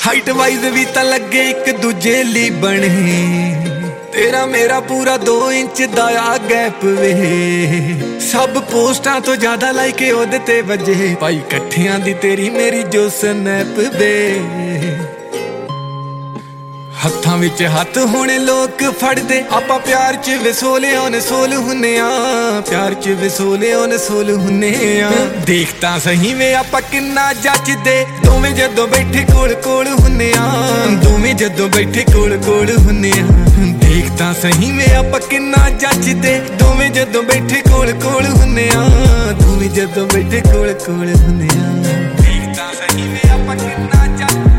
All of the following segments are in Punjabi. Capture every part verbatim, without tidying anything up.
हाइट वाइज भी तां लगे एक दूजे ली बने तेरा मेरा पूरा दो इंच दाया गैप वे सब पोस्टां तो ज्यादा लाइके ओदे ते वजे भाई कट्ठियां दी तेरी मेरी जो स्नैप वे हत्थां विच हत्थ होने लोक फड़दे आपां प्यार च विसोले ओन सोल हुन्ने आ प्यार च विसोले ओन सोल हुन्ने आ देख तां सही वे आपां किन्ना जचदे दोवें जदों बैठे कोल कोल हुन्ने आ दोवें जदों बैठे कोल कोल हुन्ने आ देख तां सही वे आपां किन्ना जचदे दोवें जदों बैठे कोल कोल हुन्ने आ दोवें जदों बैठे कोल कोल हुन्ने आ देख तां सही वे आपां किन्ना जचदे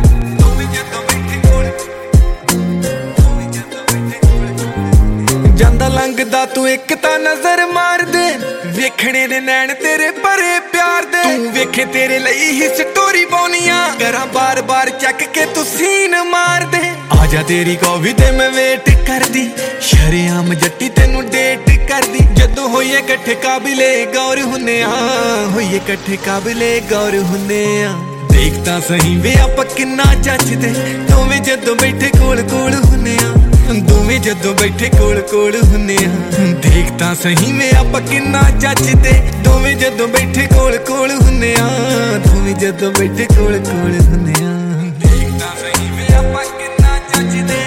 ਜਾਂਦਾ ਲੰਘਦਾ ਤੂੰ ਇੱਕ ਤਾਂ ਨਜ਼ਰ ਮਾਰ ਦੇ ਵੇਖਣੇ ਦੇ ਨੈਣ ਤੇਰੇ ਭਰੇ ਪਿਆਰ ਦੇ ਤੂੰ ਵੇਖੇ ਤੇਰੇ ਲਈ ਹੀ ਸਟੋਰੀ ਪਾਉਣੀਆਂ ਕਰਾਂ ਬਾਰ-ਬਾਰ ਚੱਕ ਕੇ ਤੂੰ ਸੀਨ ਮਾਰ ਦੇ ਆ ਜਾ ਤੇਰੀ ਕੌਫੀ ਤੇ ਮੈਂ ਵੇਟ ਕਰਦੀ ਸ਼ਰੇਆਮ ਜੱਟੀ ਤੈਨੂੰ ਡੇਟ ਕਰਦੀ ਜਦੋਂ ਹੋਈਏ ਇਕੱਠੇ ਕਾਬਿਲੇ ਗੌਰ ਹੁੰਨੇ ਆ ਹੋਈਏ ਇਕੱਠੇ ਕਾਬਿਲੇ ਗੌਰ ਹੁੰਨੇ ਆ ਦੇਖ ਤਾਂ ਸਹੀ ਵੇ ਆਪਾਂ ਕਿੰਨਾ ਜੱਜਦੇ ਦੋਵੇਂ ਜਦੋਂ ਬੈਠੇ ਕੋਲ ਕੋਲ ਹੁੰਨੇ ਆ ਦੋਵੇਂ ਜਦੋਂ ਬੈਠੇ ਕੋਲ ਕੋਲ ਹੁੰਨੇ ਆ ਦੇਖ ਤਾਂ ਸਹੀ ਵੇ ਆਪਾਂ ਕਿੰਨਾ ਜੱਜਦੇ ਦੋਵੇਂ ਜਦੋਂ ਬੈਠੇ ਕੋਲ ਕੋਲ ਹੁੰਨੇ ਆ ਦੋਵੇਂ ਜਦੋਂ ਬੈਠੇ ਕੋਲ ਕੋਲ ਹੁੰਨੇ ਆ ਦੇਖ ਤਾਂ ਸਹੀ ਵੇ ਆਪਾਂ ਕਿੰਨਾ ਜੱਜਦੇ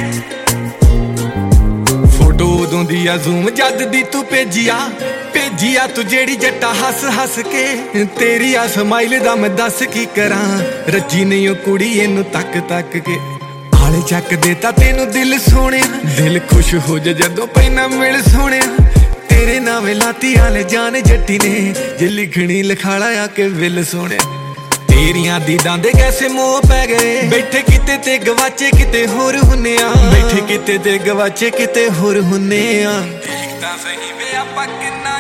ਫੋਟੋ ਉਦੋਂ ਦੀ ਆ ਜ਼ੂਮ ਜਦ ਦੀ ਤੂੰ ਭੇਜਿਆ ਭੇਜਿਆ ਤੂੰ ਜਿਹੜੀ ਜੱਟਾ ਹੱਸ ਹੱਸ ਕੇ ਤੇਰੀ ਆ ਸਮਾਈਲ ਦਾ ਮੈਂ ਦੱਸ ਕੀ ਕਰਾਂ ਰੱਜੀ ਨਹੀਂ ਉਹ ਕੁੜੀ ਇਹਨੂੰ ਤੱਕ ਤੱਕ ਕੇ ਹਾਲੇ ਚੱਕ ਦੇਤਾ ਤੈਨੂੰ ਦਿਲ ਸੋਹਣਿਆ ਦਿਲ ਖੁਸ਼ ਹੋ ਜਾ ਜਦੋਂ ਪੈਣਾ ਮਿਲ ਸੋਹਣਿਆ ਤੇਰੇ ਨਾਵੇਂ ਲਾਤੀ ਹਾਲੇ ਜਾਨ ਜੱਟੀ ਨੇ ਜੇ ਲਿਖਣੀ ਲਿਖਾਲਾ ਆ ਕੇ ਵਿਲ ਸੋਹਣਿਆ ਤੇਰੀਆਂ ਦੀਦਾਂ ਦੇ ਕੈਸੇ ਮੋਹ ਪੈ ਗਏ ਬੈਠੇ ਕਿਤੇ ਤੇ ਗਵਾਚੇ ਕਿਤੇ ਹੋਰ ਹੁੰਨੇ ਆ ਬੈਠੇ ਕਿਤੇ ਤੇ ਗਵਾਚੇ ਕਿਤੇ ਹੋਰ ਹੁੰਨੇ ਆ ਦੇਖ ਤਾਂ ਸਹੀ ਵੇ ਆਪਾਂ ਕਿੰਨਾ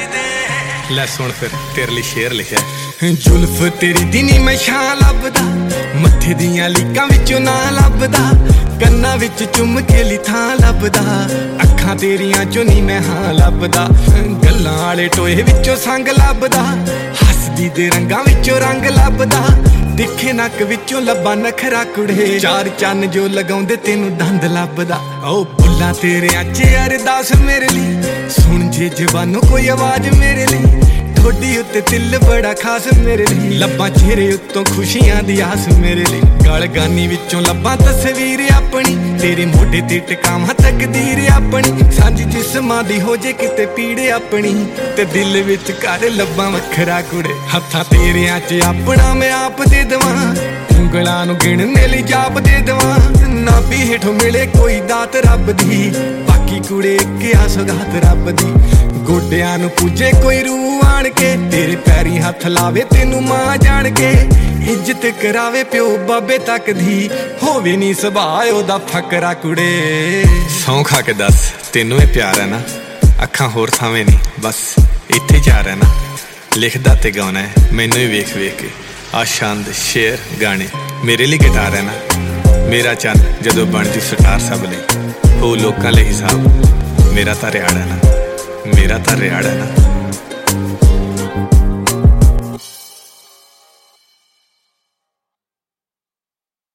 ਜੱਜਦੇ ਲੈ ਸੁਣ ਫਿਰ ਤੇਰੇ ਲਈ ਸ਼ੇਰ ਲਿਖਿਆ ਜ਼ੁਲਫ ਤੇਰੀ ਦੀ ਨੀ ਮੈਂ ਛਾਂ ਲੱਭਦਾ ਮੱਥੇ ਦੀਆਂ ਲੀਕਾਂ ਵਿੱਚੋਂ ਨਾ ਲੱਭਦਾ ਕੰਨਾਂ ਵਿੱਚ ਚੁੰਮ ਕੇ ਲਈ ਥਾਂ ਲੱਭਦਾ ਅੱਖਾਂ ਤੇਰੀਆਂ ਚੋਂ ਨੀ ਮੈਂ ਹਾਂ ਲੱਭਦਾ ਗੱਲਾਂ ਵਾਲੇ ਟੋਏ ਵਿੱਚੋਂ ਸੰਗ ਲੱਭਦਾ ਹੱਸਦੀ ਦੇ ਰੰਗਾਂ ਵਿੱਚੋਂ ਰੰਗ ਲੱਭਦਾ ਤਿੱਖੇ ਨੱਕ ਵਿੱਚੋਂ ਲੱਭਾ ਨਖਰਾ ਕੁੜੇ ਚਾਰ ਚੰਨ ਜੋ ਲਗਾਉਂਦੇ ਤੈਨੂੰ ਦੰਦ ਲੱਭਦਾ ਓ ਬੁੱਲਾਂ ਤੇਰਿਆਂ ਚ ਅਰਦਾਸ ਮੇਰੇ ਲਈ ਸੁਣ ਜੇ ਜ਼ਬਾਨੋਂ ਕੋਈ ਆਵਾਜ਼ ਮੇਰੇ ਲਈ ਠੋਡੀ ਉੱਤੇ ਤਿਲ ਬੜਾ ਖਾਸ ਮੇਰੇ ਲਈ ਲੱਭਾਂ ਚਿਹਰੇ ਉੱਤੋਂ ਖੁਸ਼ੀਆਂ ਦੀ ਆਸ ਮੇਰੇ ਲਈ ਗਲ ਗਾਨੀ ਵਿੱਚੋਂ ਲੱਭਾਂ ਤਸਵੀਰ ਆਪਣੀ ਤੇਰੇ ਮੋਢੇ ਤੇ ਟਿਕਾਵਾਂ ਤਕਦੀਰ ਆਪਣੀ ਸਾਂਝ ਜਿਸਮਾਂ ਦੀ ਹੋ ਜੇ ਕਿਤੇ ਪੀੜ ਆਪਣੀ ਤੇ ਦਿਲ ਵਿੱਚ ਕਰ ਲੱਭਾਂ ਵੱਖਰਾ ਕੁੜੇ ਹੱਥਾਂ ਤੇਰਿਆਂ 'ਚ ਆਪਣਾ ਮੈਂ ਆਪ ਦੇ ਦਵਾਂ ਉਂਗਲਾਂ ਨੂੰ ਗਿਣਨੇ ਲਈ ਜਾਪ ਦੇ ਦਵਾਂ ਨਾ ਵੀ ਹੇਠੋਂ ਮਿਲੇ ਕੋਈ ਦਾਤ ਰੱਬ ਦੀ ਬਾਕੀ ਕੁੜੇ ਇੱਕ ਆ ਸੁਗਾਤ ਰੱਬ ਦੀ ਗੋਡਿਆਂ ਨੂੰ ਪੂਜੇ ਕੋਈ ਰੂਹ ਆਣ ਕੇ ਤੇਰੇ ਪੈਰੀ ਹੱਥ ਲਾਵੇ ਤੈਨੂੰ ਮਾਂ ਜਾਣ ਕੇ ਇੱਜ਼ਤ ਕਰਾਵੇ ਪਿਓ ਬਾਬੇ ਤੱਕ ਦੀ ਹੋਵੇ ਨੀ ਸੁਭਾਅ ਉਹਦਾ ਫਕਰਾ ਕੁੜੇ ਸੌਂ ਖਾ ਕੇ ਦੱਸ ਤੈਨੂੰ ਇਹ ਪਿਆਰ ਹੈ ਨਾ ਅੱਖਾਂ ਹੋਰ ਥਾਵੇਂ ਨਹੀਂ ਬਸ ਇੱਥੇ ਜਾ ਰਹਿਣਾ ਲਿਖਦਾ ਤੇ ਗਾਉਣਾ ਹੈ ਮੈਨੂੰ ਹੀ ਵੇਖ ਵੇਖ ਕੇ ਆ ਛੰਦ ਸ਼ੇਰ ਗਾਣੇ ਮੇਰੇ ਲਈ ਗਿਟਾਰ ਹੈ ਨਾ ਮੇਰਾ ਚੰਨ ਜਦੋਂ ਬਣ ਜੂ ਸਟਾਰ ਸਭ ਲਈ ਹੋ ਲੋਕਾਂ ਲਈ ਹਿਸਾਬ ਮੇਰਾ ਤਾਂ ਰਿਆੜ ਹੈ ਨਾ ਮੇਰਾ ਤਾਂ ਰਿਆੜ ਹੈ ਨਾ